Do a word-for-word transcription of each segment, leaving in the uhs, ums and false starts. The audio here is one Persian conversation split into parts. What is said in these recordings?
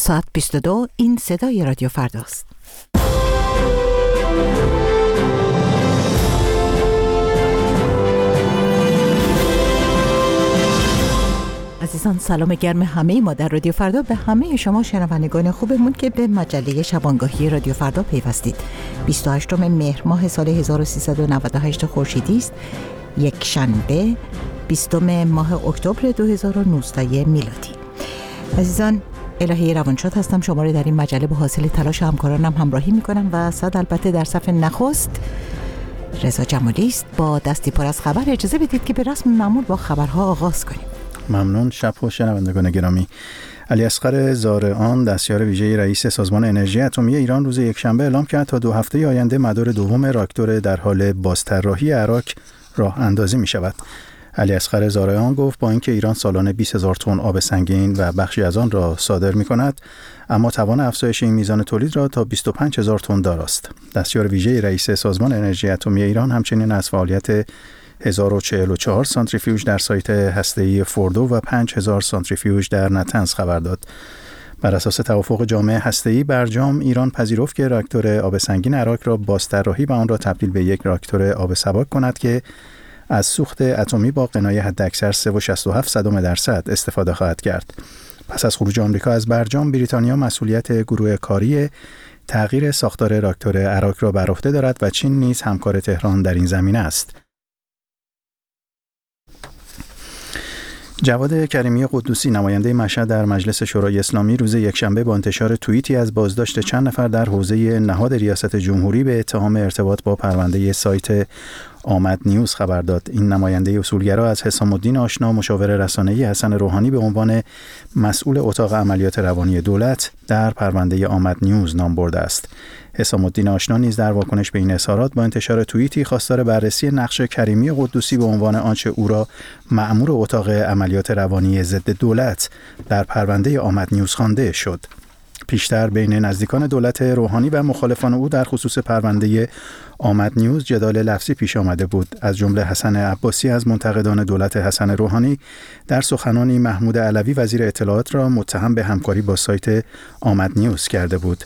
ساعت بیست و دو. این صدای رادیو فرداست. عزیزان، سلام گرم همه ما در رادیو فردا به همه شما شنوندگان خوبمون که به مجله شبانگاهی رادیو فردا پیوستید. بیست و هشتم مهر ماه سال هزار و سیصد و نود و هشت خورشیدی است، یک شنبه بیستم ماه اکتبر دو هزار و نوزده میلادی. عزیزان، الهی روانشاد هستم. شما رو در این مجله با حاصل تلاش همکارانم همراهی میکنم و صد البته در صف نخست رضا جمالی است. با دستی پر از خبر اجازه بدید که به رسم معمول با خبرها آغاز کنیم. ممنون. شب خوش شنوندگان گرامی. علیاصغر زارعان، دستیار ویژه رئیس سازمان انرژی اتمی ایران، روز یکشنبه اعلام کرد تا دو هفته آینده مدار دوم راکتور در حال بازطراحی عراق راه اندازی می شود. علیاصغر زارعان گفت با اینکه ایران سالانه بیست هزار تن آب سنگین و بخشی از آن را صادر می کند، اما توان افزایش این میزان تولید را تا بیست و پنج هزار تن داراست. دستیار ویژه رئیس سازمان انرژی اتمی ایران همچنین از فعالیت هزار و چهل و چهار سانتریفیوژ در سایت هسته‌ای فوردو و پنج هزار سانتریفیوژ در نتنز خبر داد. بر اساس توافق جامع هسته‌ای برجام، ایران پذیرفت که راکتور آب سنگین عراق را بازطراحی و آن را تبدیل به یک راکتور آب سبک کند که از سوخت اتمی با قنای حداکثر سه و شصت و هفت صدم درصد استفاده خواهد کرد. پس از خروج آمریکا از برجام، بریتانیا مسئولیت گروه کاری تغییر ساختار راکتور عراق را بر عهده دارد و چین نیز همکار تهران در این زمینه است. جواد کریمی قدوسی، نماینده مشهد در مجلس شورای اسلامی، روز یکشنبه با انتشار توییتی از بازداشت چند نفر در حوزه نهاد ریاست جمهوری به اتهام ارتباط با پرونده سایت آمد نیوز خبر داد. این نماینده اصولگرا از حسام الدین آشنا، مشاور رسانه‌ای حسن روحانی، به عنوان مسئول اتاق عملیات روانی دولت در پرونده آمد نیوز نام برده است. حسام الدین آشنا نیز در واکنش به این اظهارات با انتشار توییتی خواستار بررسی نقش کریمی قدوسی به عنوان آنچه او را مأمور اتاق عملیات روانی ضد دولت در پرونده آمد نیوز خوانده شد. پیشتر بین نزدیکان دولت روحانی و مخالفان او در خصوص پرونده آمد نیوز جدال لفظی پیش آمده بود. از جمله حسن عباسی از منتقدان دولت حسن روحانی در سخنانی محمود علوی وزیر اطلاعات را متهم به همکاری با سایت آمد نیوز کرده بود.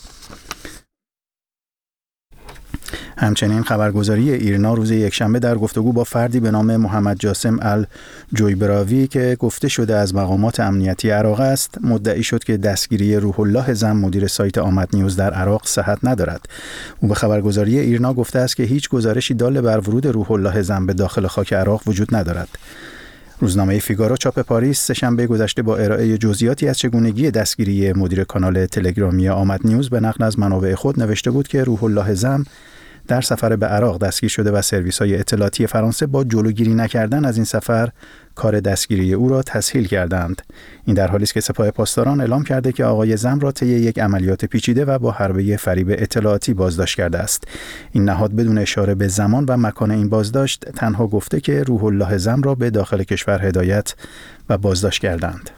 همچنین خبرگزاری ایرنا روز یکشنبه در گفتگو با فردی به نام محمد جاسم الجویبراوی که گفته شده از مقامات امنیتی عراق است، مدعی شد که دستگیری روح الله زم، مدیر سایت آمد نیوز در عراق، صحت ندارد. او به خبرگزاری ایرنا گفته است که هیچ گزارشی دال بر ورود روح الله زم به داخل خاک عراق وجود ندارد. روزنامه فیگارو چاپ پاریس سه‌شنبه گذشته با ارائه جزئیاتی از چگونگی دستگیری مدیر کانال تلگرامی آمد نیوز به نقل از منابع خود نوشته بود که روح الله زم در سفر به عراق دستگیر شده و سرویس‌های اطلاعاتی فرانسه با جلوگیری نکردن از این سفر کار دستگیری او را تسهیل کردند. این در حالی است که سپاه پاسداران اعلام کرده که آقای زم را طی یک عملیات پیچیده و با حربه فریب اطلاعاتی بازداشت کرده است. این نهاد بدون اشاره به زمان و مکان این بازداشت تنها گفته که روح الله زم را به داخل کشور هدایت و بازداشت کردند.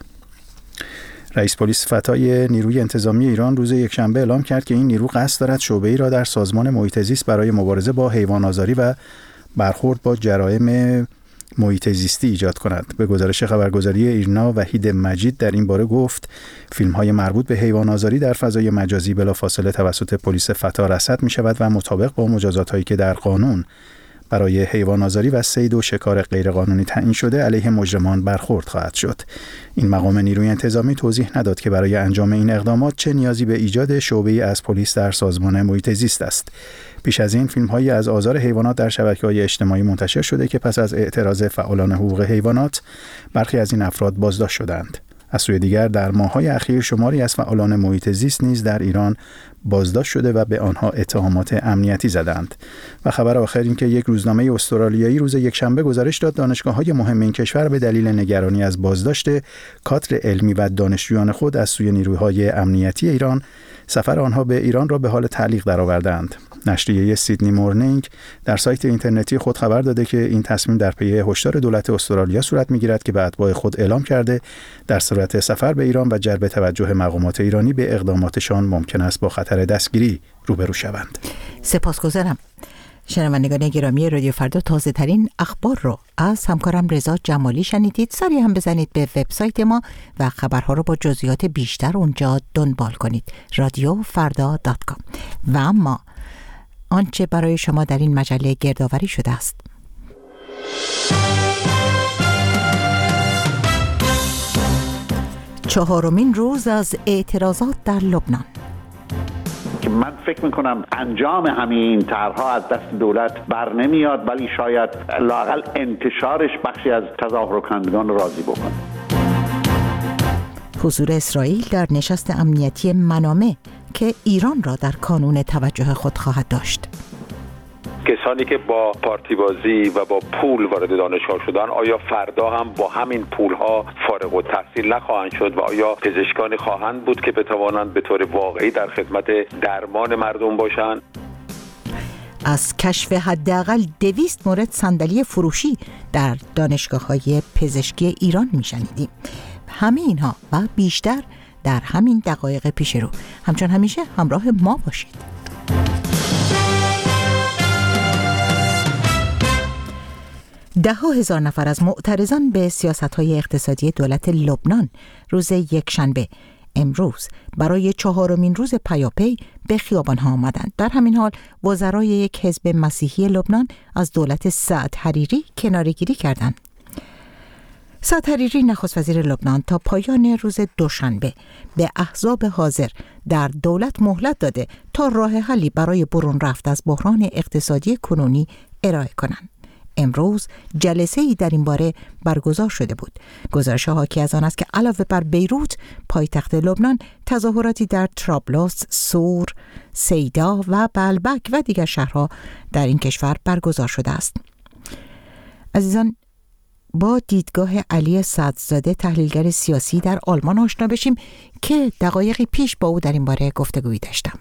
رئیس پلیس فتای نیروی انتظامی ایران روز یکشنبه اعلام کرد که این نیرو قصد دارد شعبه‌ای را در سازمان محیط زیست برای مبارزه با حیوان آزاری و برخورد با جرایم محیط زیستی ایجاد کند. به گزارش خبرگزاری ایرنا، وحید مجید در این باره گفت فیلم‌های مربوط به حیوان آزاری در فضای مجازی بلافاصله توسط پلیس فتا رصد می‌شود و مطابق با مجازات‌هایی که در قانون برای حیوان آزاری و صید و شکار غیرقانونی تعیین شده علیه مجرمان برخورد خواهد شد. این مقام نیروی انتظامی توضیح نداد که برای انجام این اقدامات چه نیازی به ایجاد شعبه‌ای از پلیس در سازمان محیط زیست است. پیش از این فیلم‌هایی از آزار حیوانات در شبکه‌های اجتماعی منتشر شده که پس از اعتراض فعالان حقوق حیوانات برخی از این افراد بازداشت شدند. از سوی دیگر در ماه‌های اخیر شماری از فعالان محیط زیست نیز در ایران بازداشت شده و به آنها اتهامات امنیتی زدند. و خبر آخر این که یک روزنامه استرالیایی روز یکشنبه گزارش داد دانشگاه‌های مهم این کشور به دلیل نگرانی از بازداشت کادر علمی و دانشجویان خود از سوی نیروهای امنیتی ایران سفر آنها به ایران را به حال تعلیق درآوردند. نشریه سیدنی مورنینگ در سایت اینترنتی خود خبر داده که این تصمیم در پی هشدار دولت استرالیا صورت می‌گیرد که به اتباع خود اعلام کرده در صورت سفر به ایران و جلب توجه مقامات ایرانی به اقداماتشان ممکن است با خطر دستگیری روبرو شوند. سپاسگزارم. شنوندگان گرامی رادیو فردا، تازه ترین اخبار رو از همکارم رضا جمالی شنیدید. سری هم بزنید به وبسایت ما و خبرها رو با جزئیات بیشتر اونجا دنبال کنید، رادیو فردا دات کام. و اما آنچه برای شما در این مجله گردآوری شده است: چهارمین روز از اعتراضات در لبنان. که من فکر میکنم انجام همه این طرحها از دست دولت بر نمیاد، ولی شاید لااقل انتشارش بخشی از تظاهر کنندگان رو راضی بکنه. حضور اسرائیل در نشست امنیتی منامه که ایران را در کانون توجه خود خواهد داشت. کسانی که با پارتی بازی و با پول وارد دانشگاه شدن، آیا فردا هم با همین پولها فارغ التحصیل نخواهند شد و آیا پزشکانی خواهند بود که بتوانند به طور واقعی در خدمت درمان مردم باشند؟ از کشف حداقل دویست مورد صندلی فروشی در دانشگاه‌های پزشکی ایران میشنیدیم. همه اینها و بیشتر در همین دقایق پیش رو. همچون همیشه همراه ما باشید. ده ها هزار نفر از معترضان به سیاست‌های اقتصادی دولت لبنان روز یکشنبه امروز برای چهارمین روز پیاپی به خیابان‌ها آمدند. در همین حال وزرای یک حزب مسیحی لبنان از دولت سعد حریری کناره‌گیری کردند. سعد حریری نخست وزیر لبنان تا پایان روز دوشنبه به احزاب حاضر در دولت مهلت داده تا راه حلی برای برون رفت از بحران اقتصادی کنونی ارائه کنند. امروز جلسه‌ای در این باره برگزار شده بود. گزارش حاکی از آن است که علاوه بر بیروت، پایتخت لبنان، تظاهراتی در طرابلس، سور، سیدا و بلبک و دیگر شهرها در این کشور برگزار شده است. عزیزان، با دیدگاه علی صدرزاده، تحلیلگر سیاسی در آلمان آشنا بشیم که دقایقی پیش با او در این باره گفتگویی داشتم.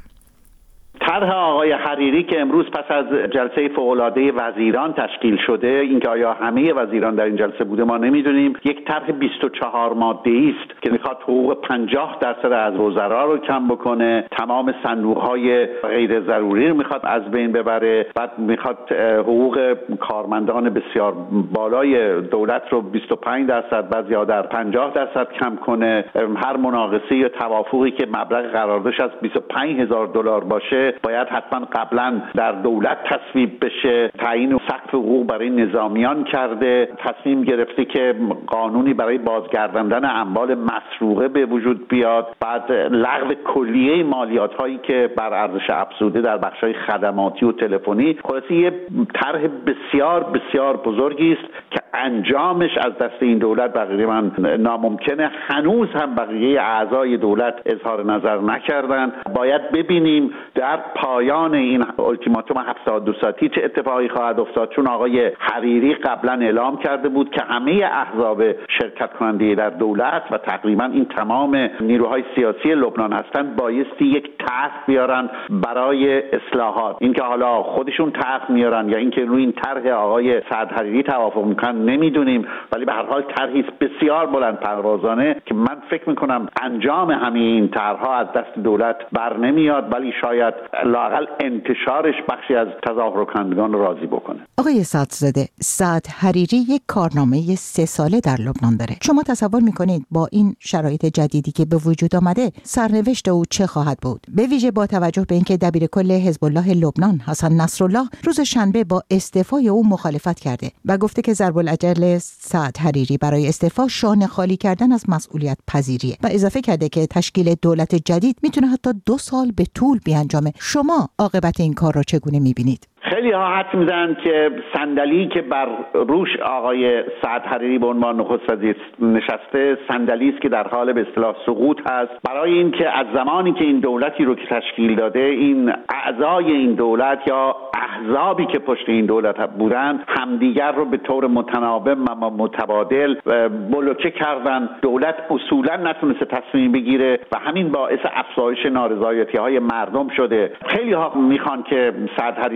طرح آقای حریری که امروز پس از جلسه فوق‌العاده وزیران تشکیل شده، اینکه آیا همه وزیران در این جلسه بوده ما نمیدونیم، یک طرح بیست و چهار ماده‌ای است که میخواد حقوق پنجاه درصد از وزرا رو کم بکنه، تمام صندوق‌های غیر ضروری رو میخواد از بین ببره، بعد میخواد حقوق کارمندان بسیار بالای دولت رو بیست و پنج درصد بعضی در پنجاه درصد کم کنه. هر مناقصه یا توافقی که مبلغ قراردادش از بیست و پنج هزار دلار باشه باید حتما قبلا در دولت تصویب بشه. تعیین سقف حقوق برای نظامیان کرده. تصمیم گرفته که قانونی برای بازگرداندن اموال مسروقه به وجود بیاد. بعد لغو کلیه مالیات هایی که بر ارزش افزوده در بخش‌های خدماتی و تلفنی. خلاصه یه طرح بسیار بسیار بزرگی است که انجامش از دست این دولت بقیه من ناممکنه. هنوز هم بقیه اعضای دولت اظهار نظر نکردن. باید ببینیم در پایان این التیماتوم هفتاد و دو ساعتی چه اتفاقی خواهد افتاد، چون آقای حریری قبلا اعلام کرده بود که همه احزاب شرکت کننده در دولت و تقریبا این تمام نیروهای سیاسی لبنان هستند بایستی یک طرح بیارن برای اصلاحات. اینکه حالا خودشون طرح میارن یا اینکه روی این طرح آقای سعد حریری توافق میکنن نمیدونیم، ولی به هر حال طرحی بسیار بلند پروازانه که من فکر میکنم انجام همه این طرحها از دست دولت بر نمیاد، ولی شاید لااقل انتشارش بخشی از تظاهر کنندگان رو راضی بکنه. آقای صدرزاده، سعد حریری یک کارنامه سه ساله در لبنان داره. شما تصور میکنید با این شرایط جدیدی که به وجود آمده سرنوشت او چه خواهد بود؟ به ویژه با توجه به اینکه دبیرکل حزب الله لبنان حسن نصرالله روز شنبه با استعفای او مخالفت کرده و گفته که ضرب الاجل سعد حریری برای استعفا شانه خالی کردن از مسئولیت پذیریه و اضافه کرده که تشکیل دولت جدید میتونه حتی دو سال به طول بیانجامه. شما عاقبت این کار رو چگونه میبینید؟ خیلی ها حد میزنن که صندلی که بر روش آقای سعد حریری به عنوان نخست وزیر نشسته صندلی است که در حال به اصطلاح سقوط هست، برای اینکه از زمانی که این دولتی رو که تشکیل داده این اعضای این دولت یا احزابی که پشت این دولت بودن همدیگر رو به طور متناوب و متبادل بلوکه کردن. دولت اصولا نتونسته تصمیم بگیره و همین باعث افزایش نارضایتی های مردم شده. خیلی ها میخوان که سعد حریری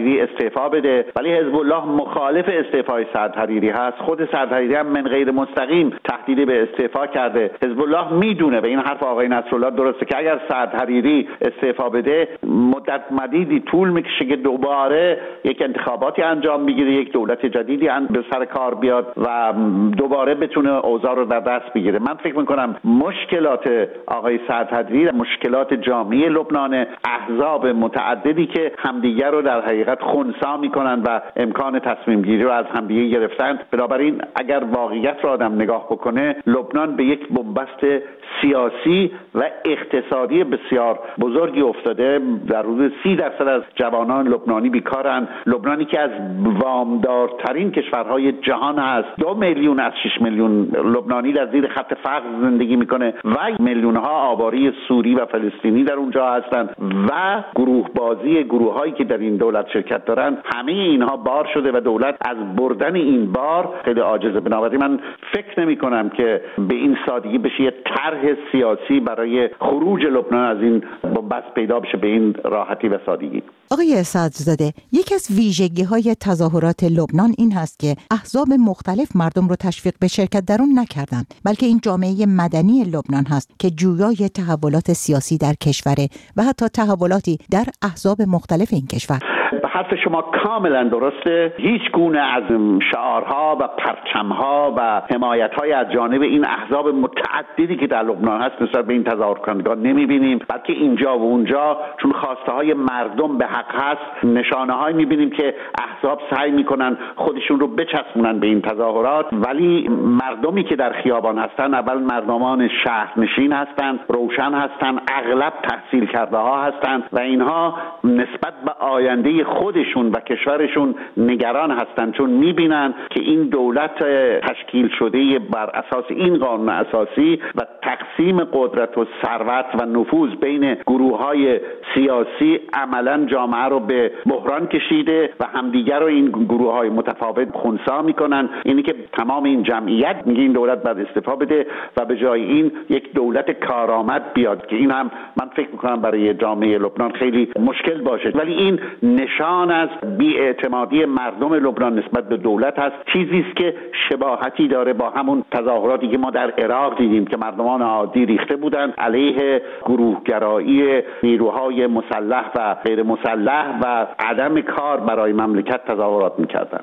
استعفا بده، ولی حزب الله مخالف استعفای سعد حریری هست. خود سعد حریری هم من غیر مستقیم تهدید به استعفا کرده. حزب الله میدونه به این حرف آقای نصرالله درسته که اگر سعد حریری استعفا بده مدت مدیدی طول میکشه که دوباره یک انتخاباتی انجام بگیره، یک دولت جدیدی به سر کار بیاد و دوباره بتونه اوضاع رو در دست بگیره. من فکر میکنم مشکلات آقای سعد حریری مشکلات جامعه لبنان، احزاب متعددی که همدیگر رو در حقیقت خنثی میکنن و امکان تصمیم گیری رو از همدیگه گرفتن. بنابراین اگر واقعیت رو آدم نگاه بکنه، لبنان به یک بنبست سیاسی و اقتصادی بسیار بزرگی افتاده. در حدود سی درصد از جوانان لبنانی بیکارن. لبنانی که از وامدارترین کشورهای جهان هست، دو میلیون از شش میلیون لبنانی در زیر خط فقر زندگی میکنه و میلیون ها آواره سوری و فلسطینی در اونجا هستن و گروه بازی گروه هایی که در این دولت شرکت دارن، همه اینها بار شده و دولت از بردن این بار خیلی عاجزه. بنابراین من فکر نمی کنم که به این سادگی بشه یه طرح سیاسی برای خروج لبنان از این بنبست پیدا بشه به این راحتی و سادگی. آقای صدرزاده، یکی از ویژگی‌های تظاهرات لبنان این هست که احزاب مختلف مردم رو تشویق به شرکت در اون نکردند، بلکه این جامعه مدنی لبنان هست که جویای تحولات سیاسی در کشوره و حتی تحولاتی در احزاب مختلف این کشور. حرف شما کاملا درسته. هیچ گونه از شعارها و پرچمها و حمایت‌های از جانب این احزاب متعددی که در لبنان هست نسبت به این تظاهرکنندگان نمی‌بینیم، بلکه اینجا و اونجا چون خواسته‌های مردم به حق هست، نشانه‌هایی می‌بینیم که احزاب سعی می‌کنن خودشون رو بچسبونن به این تظاهرات، ولی مردمی که در خیابان هستن اول مردمان شهرنشین هستن، روشن هستن، اغلب تحصیل کرده ها هستن و اینها نسبت به آینده خودشون و کشورشون نگران هستن، چون میبینن که این دولت تشکیل شده بر اساس این قانون اساسی و تقسیم قدرت و ثروت و نفوذ بین گروه‌های سیاسی عملاً جامعه رو به بحران کشیده و همدیگر رو این گروه‌های متفاوت خنثی میکنن. اینی که تمام این جمعیت میگه این دولت باید استعفا بده و به جای این یک دولت کارآمد بیاد که این هم من فکر میکنم برای جامعه لبنان خیلی مشکل باشه. ولی این نشان از بی‌اعتمادی مردم لبنان نسبت به دولت هست، چیزی است که شباهتی داره با همون تظاهراتی که ما در عراق دیدیم که مردمان عادی ریخته بودند علیه گروهگرایی نیروهای مسلح و غیر مسلح و عدم کار برای مملکت تظاهرات می‌کردند.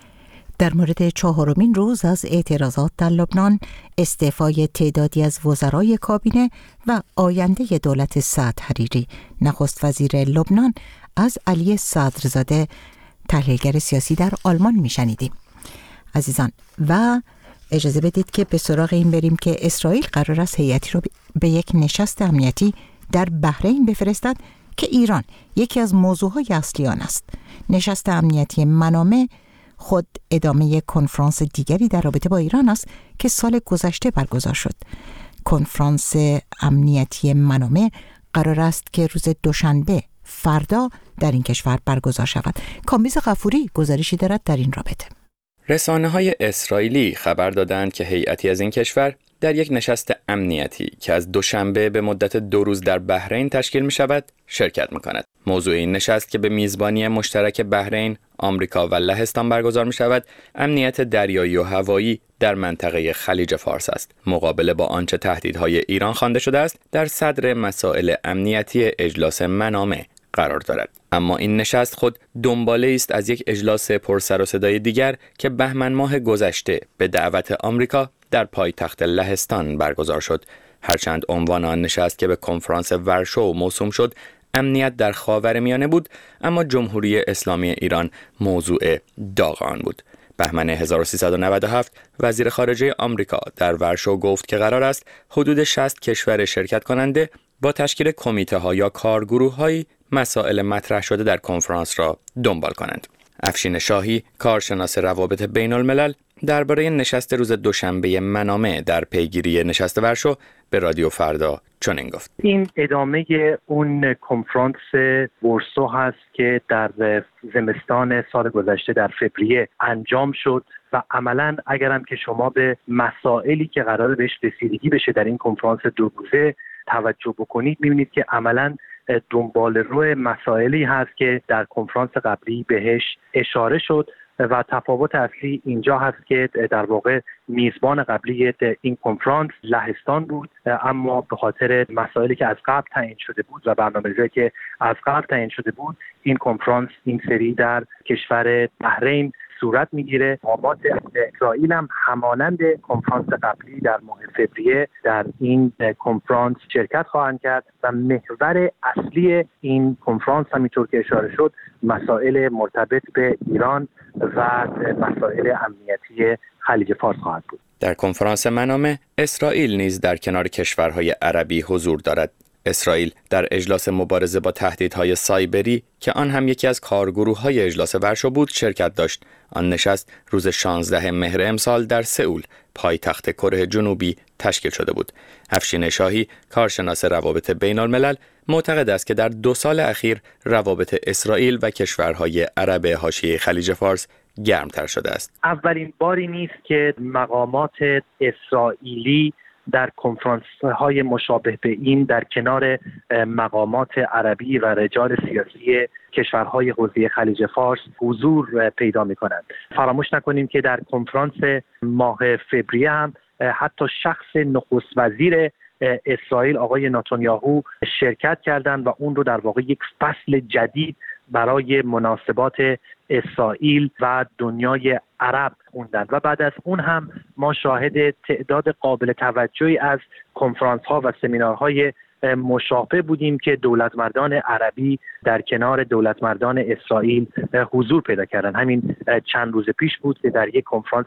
در مورد چهارمین روز از اعتراضات در لبنان، استعفای تعدادی از وزرای کابینه و آینده دولت سعد حریری، نخست وزیر لبنان از علی صدرزاده، تحلیلگر سیاسی در آلمان میشنیدیم. عزیزان، و اجازه بدید که به سراغ این بریم که اسرائیل قرار است هیئتی را به یک نشست امنیتی در بحرین بفرستد که ایران یکی از موضوعهای اصلی آن است. نشست امنیتی منامه خود ادامه کنفرانس دیگری در رابطه با ایران است که سال گذشته برگزار شد. کنفرانس امنیتی منامه قرار است که روز دوشنبه فردا در این کشور برگزار شود. کامبیز غفوری گزارشی دارد در این رابطه. رسانه‌های اسرائیلی خبر دادند که هیئتی از این کشور در یک نشست امنیتی که از دوشنبه به مدت دو روز در بحرین تشکیل می شود شرکت می کند. موضوع این نشست که به میزبانی مشترک بحرین، آمریکا و لهستان برگزار می شود، امنیت دریایی و هوایی در منطقه خلیج فارس است. مقابله با آنچه تهدیدهای ایران خوانده شده است، در صدر مسائل امنیتی اجلاس منامه قرار دارد. اما این نشست خود دنباله است از یک اجلاس پرسر و صدای دیگر که بهمن ماه گذشته به دعوت آمریکا در پایتخت لهستان برگزار شد. هرچند عنوان آن نشست که به کنفرانس ورشو موسوم شد امنیت در خاورمیانه بود، اما جمهوری اسلامی ایران موضوع داغ آن بود. بهمن هزار و سیصد و نود و هفت وزیر خارجه آمریکا در ورشو گفت که قرار است حدود شصت کشور شرکت کننده با تشکیل کمیته ها یا کارگروه هایی مسائل مطرح شده در کنفرانس را دنبال کنند. افشین شاهی، کارشناس روابط بین الملل، درباره نشست روز دوشنبه منامه در پیگیری نشست ورشو به رادیو فردا چنین گفت: این ادامه اون کنفرانس ورسو هست که در زمستان سال گذشته در فوریه انجام شد و عملاً اگرم که شما به مسائلی که قراره بهش رسیدگی بشه در این کنفرانس دو روزه توجه بکنید، می‌بینید که عملاً دنبال روی مسائلی هست که در کنفرانس قبلی بهش اشاره شد و تفاوت اصلی اینجا هست که در واقع میزبان قبلی این کنفرانس لهستان بود، اما به خاطر مسائلی که از قبل تعیین شده بود و برنامه‌ریزی که از قبل تعیین شده بود، این کنفرانس این سری در کشور بحرین صورت میگیره. مقامات اسرائیل هم همانند کنفرانس قبلی در ماه فوریه در این کنفرانس شرکت خواهند کرد و محور اصلی این کنفرانس همینطور که اشاره شد مسائل مرتبط به ایران و مسائل امنیتی خلیج فارس خواهد بود. در کنفرانس منامه اسرائیل نیز در کنار کشورهای عربی حضور دارد. اسرائیل در اجلاس مبارزه با تهدیدهای سایبری که آن هم یکی از کارگروه‌های اجلاس ورشو بود شرکت داشت. آن نشست روز شانزدهم مهر امسال در سئول، پایتخت کره جنوبی تشکیل شده بود. افشین شاهی، کارشناس روابط بین الملل، معتقد است که در دو سال اخیر روابط اسرائیل و کشورهای عرب حاشیه خلیج فارس گرمتر شده است. اولین باری نیست که مقامات اسرائیلی در کنفرانس‌های مشابه به این در کنار مقامات عربی و رجال سیاسی کشورهای حوزه خلیج فارس حضور پیدا می‌کنند. فراموش نکنیم که در کنفرانس ماه فوریه هم حتی شخص نخست وزیر اسرائیل آقای نتانیاهو شرکت کردند و اون رو در واقع یک فصل جدید برای مناسبات اسرائیل و دنیای عرب خوندند و بعد از اون هم ما شاهد تعداد قابل توجهی از کنفرانس ها و سمینارهای مشابه بودیم که دولتمردان عربی در کنار دولتمردان اسرائیل حضور پیدا کردند. همین چند روز پیش بود که در یک کنفرانس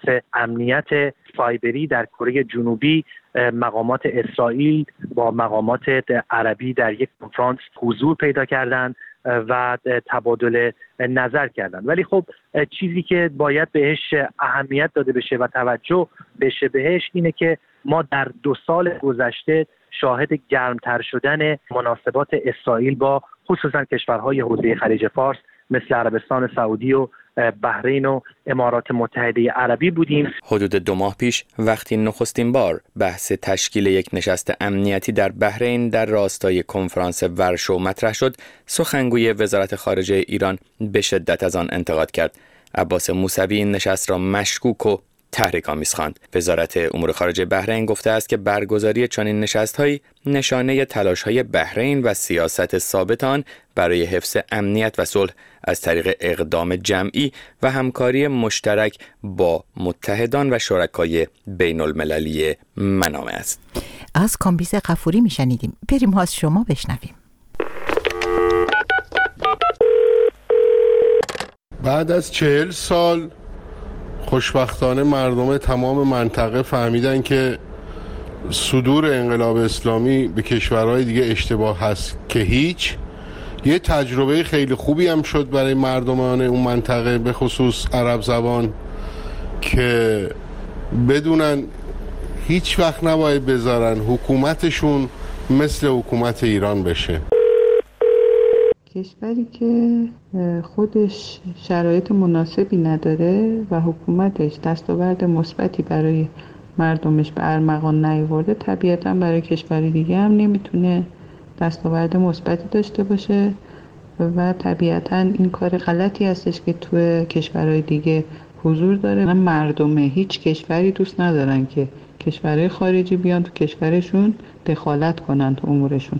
امنیت سایبری در کره جنوبی مقامات اسرائیل با مقامات عربی در یک کنفرانس حضور پیدا کردند و تبادل نظر کردند. ولی خب چیزی که باید بهش اهمیت داده بشه و توجه بشه بهش اینه که ما در دو سال گذشته شاهد گرمتر شدن مناسبات اسرائیل با خصوصا کشورهای حوزه خلیج فارس مثل عربستان سعودی و بحرین و امارات متحده عربی بودیم. حدود دو ماه پیش وقتی نخستین بار بحث تشکیل یک نشست امنیتی در بحرین در راستای کنفرانس ورشو مطرح شد، سخنگوی وزارت خارجه ایران به شدت از آن انتقاد کرد. عباس موسوی این نشست را مشکوک و تحریک‌آمیز خواند. وزارت امور خارجه بحرین گفته است که برگزاری چنین نشست‌هایی نشانه تلاش‌های بحرین و سیاست ثابت آن برای حفظ امنیت و صلح از طریق اقدام جمعی و همکاری مشترک با متحدان و شرکای بین المللی منامه است. از کامبیز غفوری میشنیدیم. بریم ها از شما بشنویم. بعد از چهل سال خوشبختانه مردم تمام منطقه فهمیدن که صدور انقلاب اسلامی به کشورهای دیگه اشتباه هست که هیچ. یه تجربه خیلی خوبی هم شد برای مردمان اون منطقه به خصوص عرب زبان که بدونن هیچ وقت نباید بذارن حکومتشون مثل حکومت ایران بشه. کشوری که خودش شرایط مناسبی نداره و حکومتش دستاورد مثبتی برای مردمش به ارمغان نیاورده، طبیعتاً برای کشوری دیگه هم نمیتونه دستاورد مثبتی داشته باشه و طبیعتاً این کار غلطی هستش که تو کشورهای دیگه حضور داره. مردم هیچ کشوری دوست ندارن که کشورهای خارجی بیان تو کشورشون دخالت کنن تو امورشون.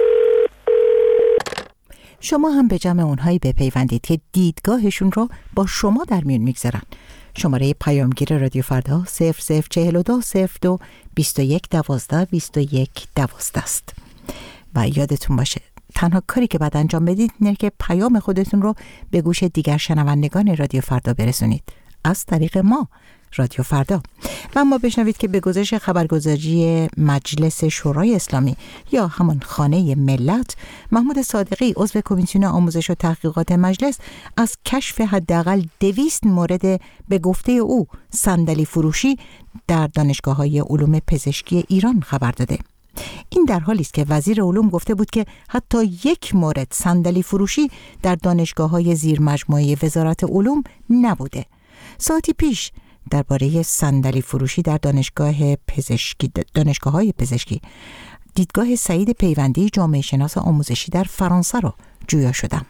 شما هم به جمع اونهایی بپیوندید که دیدگاهشون رو با شما در میون میگذارن. شماره پیامگیر رادیو فردا صفر صفر چهل و دو صفر دو بیست و یک دوازده بیست و یک دوازده است. و یادتون باشه تنها کاری که باید انجام بدید اینه که پیام خودتون رو به گوش دیگر شنوندگان رادیو فردا برسونید از طریق ما رادیو فردا. و اما بشنوید که به گزارش خبرگزاری مجلس شورای اسلامی یا همان خانه ملت، محمود صادقی عضو کمیسیون آموزش و تحقیقات مجلس از کشف حداقل دویست مورد به گفته او صندلی فروشی در دانشگاه‌های علوم پزشکی ایران خبر داده. این در حالی است که وزیر علوم گفته بود که حتی یک مورد صندلی فروشی در دانشگاه‌های زیر مجموعه وزارت علوم نبوده. ساعتی پیش درباره صندلی فروشی در دانشگاه پزشکی دانشگاه‌های پزشکی دیدگاه سعید پیوندی جامعه شناس آموزشی در فرانسه را جویا شدم.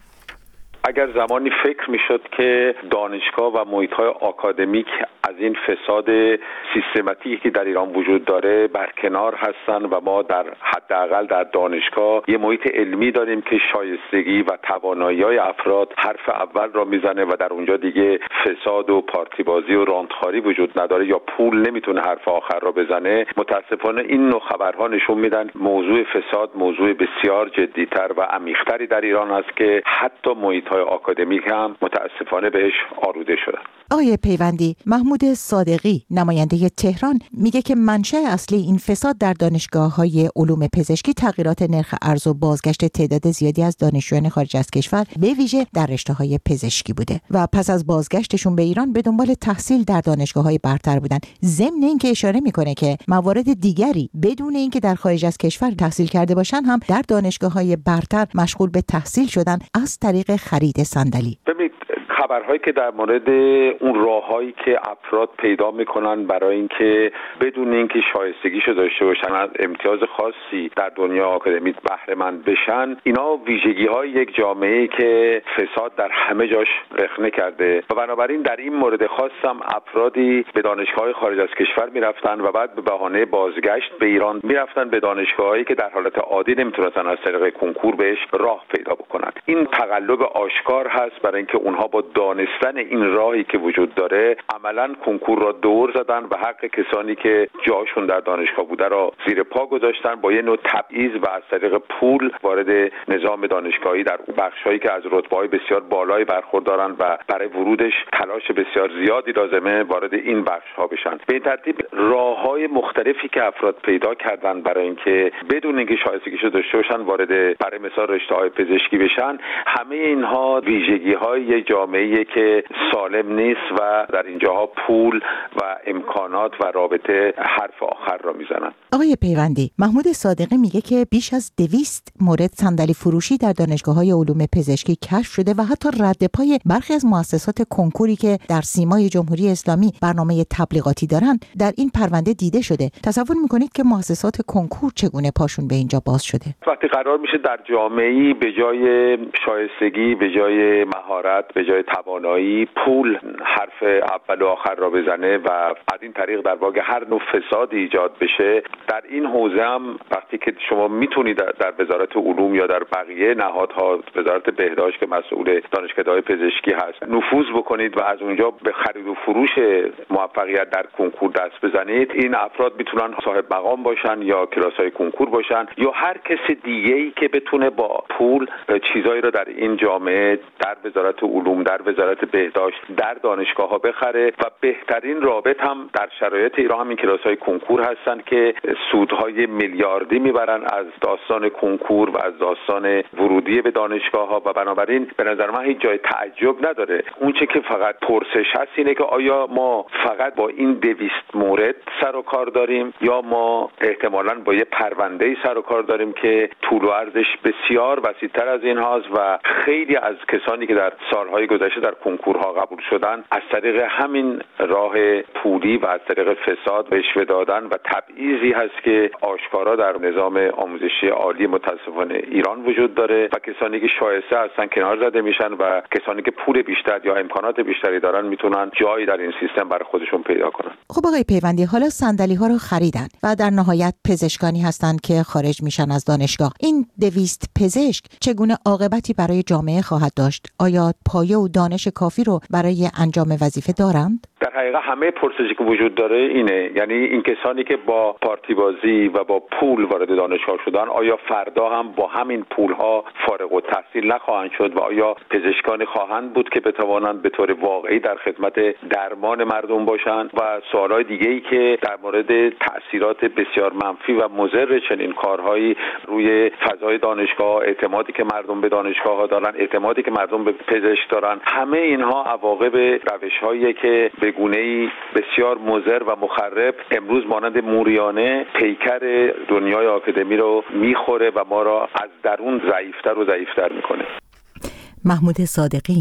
اگر زمانی فکر میشد که دانشگاه و محیط‌های آکادمیک از این فساد سیستماتیکی که در ایران وجود داره برکنار هستن و ما در حداقل در دانشگاه یه محیط علمی داریم که شایستگی و توانایی‌های افراد حرف اول را میزنه و در اونجا دیگه فساد و پارتی بازی و رانتخواری وجود نداره یا پول نمیتونه حرف آخر را بزنه، متاسفانه این نوع خبرها نشون میدن موضوع فساد موضوع بسیار جدی‌تر و عمیق‌تری در ایران است که حتی محیط آکادمیک هم متاسفانه بهش آلوده شدن. آقای پیوندی، محمود صادقی نماینده تهران میگه که منشأ اصلی این فساد در دانشگاه‌های علوم پزشکی تغییرات نرخ ارز و بازگشت تعداد زیادی از دانشجویان خارج از کشور به ویژه در رشته‌های پزشکی بوده و پس از بازگشتشون به ایران به دنبال تحصیل در دانشگاه‌های برتر بودن. ضمن اینکه اشاره میکنه که موارد دیگری بدون اینکه در خارج از کشور تحصیل کرده باشن هم در دانشگاه‌های برتر مشغول به تحصیل شدن از طریق خرید صندلی. ببینید خبرهایی که در مورد اون راههایی که افراد پیدا میکنن برای اینکه بدون اینکه شایستگیشو داشته باشن از امتیاز خاصی در دنیا آکادمیک بهره مند بشن، اینا ویژگی‌های یک جامعه‌ای که فساد در همه جاش رخنه کرده و بنابراین در این مورد خاصم افرادی به دانشگاه‌های خارج از کشور میرفتن و بعد به بهانه بازگشت به ایران میرفتن به دانشگاهایی که در حالت عادی نمیتونستن از طریق کنکور بهش راه پیدا بکنن. این تقلب آشکار هست برای اینکه اونها با دانستن این راهی که وجود داره عملاً کنکور را دور زدن و حق کسانی که جاشون در دانشگاه بوده را زیر پا گذاشتن، با یه نوع تبعیض و از طریق پول وارد نظام دانشگاهی در بخشایی که از رتبه‌های بسیار بالایی برخوردارن و برای ورودش تلاش بسیار زیادی لازمه وارد این بخش‌ها بشن. به این ترتیب راه‌های مختلفی که افراد پیدا کردن برای اینکه بدون اینکه شایستگیشو داشته باشن وارد برای مثال رشته‌های پزشکی بشن، همه اینها ویژگی‌های یک جامعه‌ای که سالم نیست و در اینجاها پول و امکانات و رابطه حرف آخر را میزنن. آقای پیوندی، محمود صادقی میگه که بیش از دویست مورد صندلی فروشی در دانشگاه‌های علوم پزشکی کشف شده و حتی رد پای برخی از مؤسسات کنکوری که در سیمای جمهوری اسلامی برنامه تبلیغاتی دارند در این پرونده دیده شده. تصور میکنید که مؤسسات کنکور چگونه پاشون به اینجا باز شده؟ وقتی قرار میشه در جامعه‌ای به جای شایستگی، به جای مهارت، به جای توانایی پول حرف اول و آخر را بزنه و از این طریق در واقع هر نوع فسادی ایجاد بشه، در این حوزه هم وقتی که شما میتونید در وزارت علوم یا در بقیه نهادها، وزارت بهداشت که مسئول دانشکده‌های پزشکی هست، نفوذ بکنید و از اونجا به خرید و فروش موفقیت در کنکور دست بزنید، این افراد میتونن صاحب مقام باشن یا کلاس‌های کنکور باشن یا هر کس دیگه‌ای که بتونه با پول چیزایی رو در این جامعه در وزارت علوم، در وزارت بهداشت، در دانشگاه‌ها بخره و بهترین رابط هم در شرایط ایران همین کلاس‌های کنکور هستن که سودهای میلیاردی میبرن از داستان کنکور و از داستان ورودی به دانشگاه‌ها و بنابراین به نظر من هیچ جای تعجب نداره. اون چه که فقط پرسش هست اینه که آیا ما فقط با این دویست مورد سر و کار داریم یا ما احتمالاً با یه پرونده‌ای سر و کار داریم که طول و عرضش بسیار وسیع‌تر از این هاست و خیلی از کسانی که در سالهای گذشته در کنکورها قبول شدن از طریق همین راه پولی و از طریق فساد رشوه دادن و تبعیضی هست که آشکارا در نظام آموزشی عالی متاسفانه ایران وجود داره و کسانی که شایسته هستن کنار زده میشن و کسانی که پول بیشتر یا امکانات بیشتری دارن میتونن جایی در این سیستم برای خودشون پیدا کنن. خب آقای پیوندی، حالا صندلی ها رو خریدن و در نهایت پزشکانی هستند که خارج میشن از دانشگاه. این دویست پزشک چگونه عاقبتی برای جامعه خواهد داشت؟ آیا پایه و دانش کافی رو برای انجام وظیفه دارند؟ در حقیقت همه پرسشی که وجود داره اینه، یعنی این کسانی که با پارتی بازی و با پول وارد دانشگاه شدن آیا فردا هم با همین پولها فارغ التحصیل نخواهند شد و آیا پزشکانی خواهند بود که بتوانند به طور واقعی در خدمت درمان مردم باشند و سوالای دیگه‌ای که در مورد تأثیرات بسیار منفی و مضر چنین کارهایی روی فضای دانشگاه، اعتمادی که مردم به دانشگاه‌ها دارن، اعتمادی که مردم به پزشک دارن، همه اینها عواقب روش‌هایی که به گونه‌ای بسیار مضر و مخرب امروز مانند موریانه پیکر دنیای آکادمی رو میخوره و ما را از درون ضعیفتر و ضعیفتر میکنه. محمود صادقی،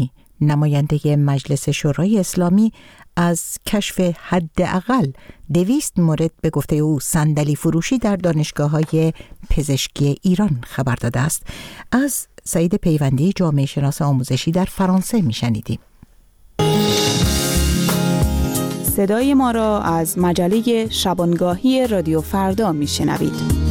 نماینده مجلس شورای اسلامی از کشف حداقل دویست مورد به گفته او صندلی فروشی در دانشگاه‌های پزشکی ایران خبر داده است. از سعید پیوندی، جامعه شناس آموزشی در فرانسه میشنیدیم. صدای ما را از مجله شبانگاهی رادیو فردا میشنوید.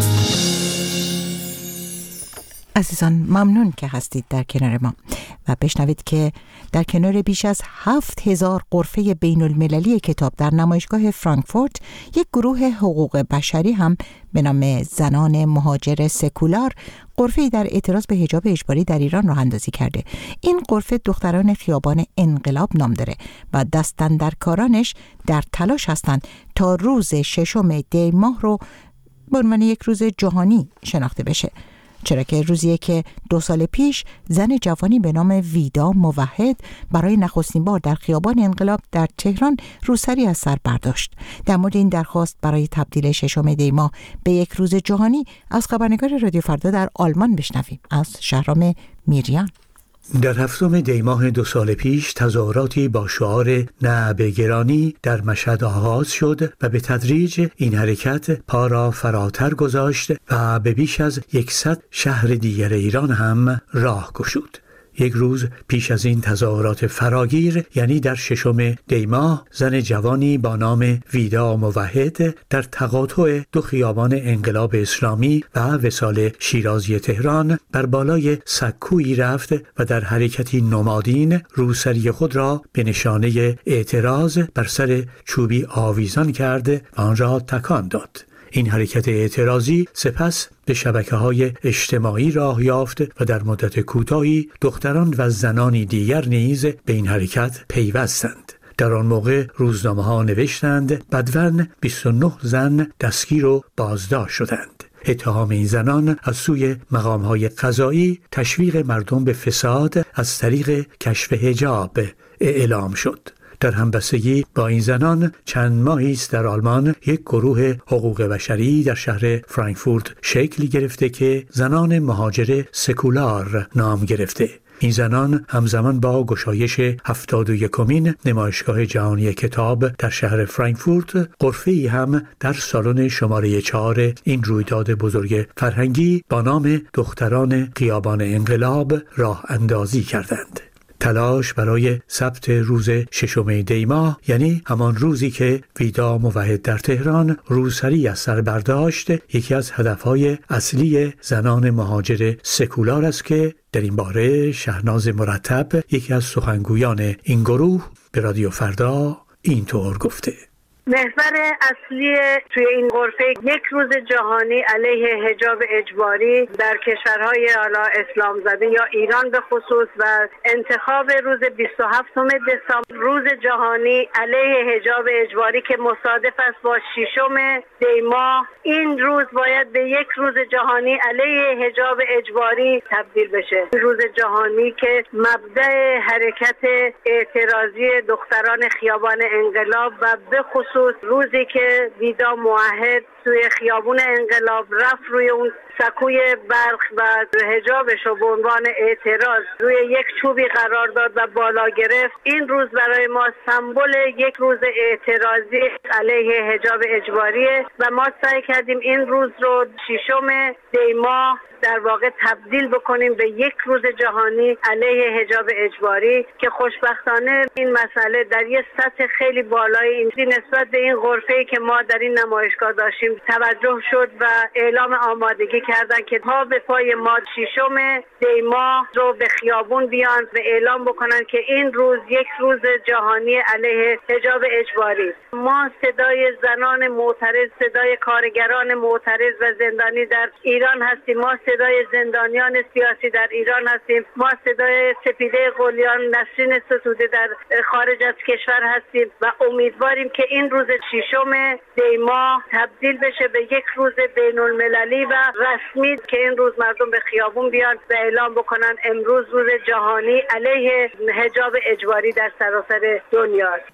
عزیزان، ممنون که هستید در کنار ما و بشنوید که در کنار بیش از هفت هزار غرفه بین المللی کتاب در نمایشگاه فرانکفورت، یک گروه حقوق بشری هم به نام زنان مهاجر سکولار غرفه‌ای در اعتراض به حجاب اجباری در ایران راه اندازی کرده. این غرفه دختران خیابان انقلاب نام داره و دستاندرکارانش در تلاش هستند تا روز ششم دی ماه رو به عنوان یک روز جهانی شناخته بشه، چرا که روزیه که دو سال پیش زن جوانی به نام ویدا موحد برای نخستین بار در خیابان انقلاب در تهران روسری از سر برداشت. در مورد این درخواست برای تبدیل ششم دی ماه به یک روز جهانی از خبرنگار رادیو فردا در آلمان بشنویم. از شهرام میریان. در هفتم دی ماه دو سال پیش تظاهراتی با شعار نه به گرانی در مشهد آغاز شد و به تدریج این حرکت پا را فراتر گذاشت و به بیش از صد شهر دیگر ایران هم راه گشود. یک روز پیش از این تظاهرات فراگیر، یعنی در ششم دی ماه، زن جوانی با نام ویدا موحد در تقاطع دو خیابان انقلاب اسلامی و وصال شیرازی تهران بر بالای سکویی رفت و در حرکتی نمادین روسری خود را به نشانه اعتراض بر سر چوبی آویزان کرد و آن را تکان داد. این حرکت اعتراضی سپس به شبکه‌های اجتماعی راه یافت و در مدت کوتاهی دختران و زنانی دیگر نیز به این حرکت پیوستند. در آن موقع روزنامه‌ها نوشتند بدون بیست و نه زن دستگیر و بازداشت شدند. اتهام این زنان از سوی مقام‌های قضایی تشویق مردم به فساد از طریق کشف حجاب اعلام شد. در همبستگی با این زنان چند ماهی است در آلمان یک گروه حقوق بشری در شهر فرانکفورت شکل گرفته که زنان مهاجر سکولار نام گرفته. این زنان همزمان با گشایش هفتاد و یکمین نمایشگاه جهانی کتاب در شهر فرانکفورت غرفه‌ای هم در سالن شماره چهار این رویداد بزرگ فرهنگی با نام دختران خیابان انقلاب راه اندازی کردند. تلاش برای ثبت روز ششم دی ماه، یعنی همان روزی که ویدا موحد در تهران روسری از سر برداشت، یکی از هدفهای اصلی زنان مهاجر سکولار است که در این باره شهناز مرتب، یکی از سخنگویان این گروه، به رادیو فردا اینطور گفته: محور اصلی توی این غرفه یک روز جهانی علیه حجاب اجباری در کشورهای حالا اسلام زده یا ایران به خصوص و انتخاب روز بیست و هفتم دسامبر روز جهانی علیه حجاب اجباری که مصادف است با ششم دی ماه. این روز باید به یک روز جهانی علیه حجاب اجباری تبدیل بشه. روز جهانی که مبدأ حرکت اعتراضی دختران خیابان انقلاب و به خصوص روزی که ویدا موحد توی خیابون انقلاب رفت روی اون سکوی برق و حجابش رو به عنوان اعتراض روی یک چوبی قرار داد و بالا گرفت. این روز برای ما سمبل یک روز اعتراضی علیه حجاب اجباریه و ما سعی کردیم این روز رو ششم دی ماه در واقع تبدیل بکنیم به یک روز جهانی علیه حجاب اجباری که خوشبختانه این مسئله در یک سطح خیلی بالایی نسبت به این غرفه‌ای که ما در این نمایشگاه داشتیم توجه شد و اعلام آمادگی کردن که تا به پای ما ششم دی ماه رو به خیابون بیان و اعلام بکنن که این روز یک روز جهانی علیه حجاب اجباری. ما صدای زنان معترض، صدای کارگران معترض و زندانی در ایران هستیم. ما صدای زندانیان سیاسی در ایران هستیم. ما صدای سپیده قلیان، نسرین ستوده در خارج از کشور هستیم و امیدواریم که این روز ششم دی ماه تبدیل بشه به یک روز بین المللی و رسمی که این روز مردم به خیابون بیان و اعلام بکنن امروز روز جهانی علیه حجاب اجباری در سراسر دنیا.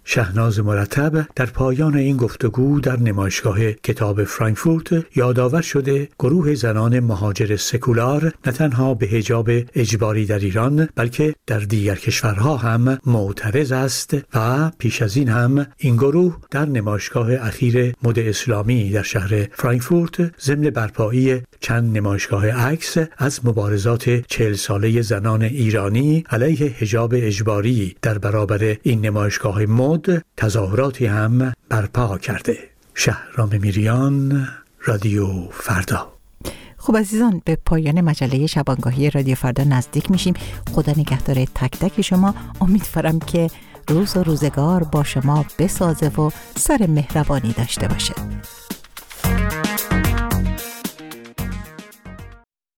شهناز مرتب در پایان این گفتگو در نمایشگاه کتاب فرانکفورت یادآور شده گروه زنان مهاجر سکولار نه تنها به حجاب اجباری در ایران بلکه در دیگر کشورها هم معترض است و پیش از این هم این گروه در نمایشگاه اخیر مد اسلامی در شهر فرانکفورت ضمن برپایی چند نمایشگاه عکس از مبارزات چهل ساله زنان ایرانی علیه حجاب اجباری در برابر این نمایشگاه مد تظاهراتی هم برپا کرده. شهرام میریان، رادیو فردا. خب عزیزان، به پایان مجله شبانگاهی رادیو فردا نزدیک میشیم. خدا نگهدار تک تک شما. امیدوارم که روز و روزگار با شما بسازه و سر مهربانی داشته باشه.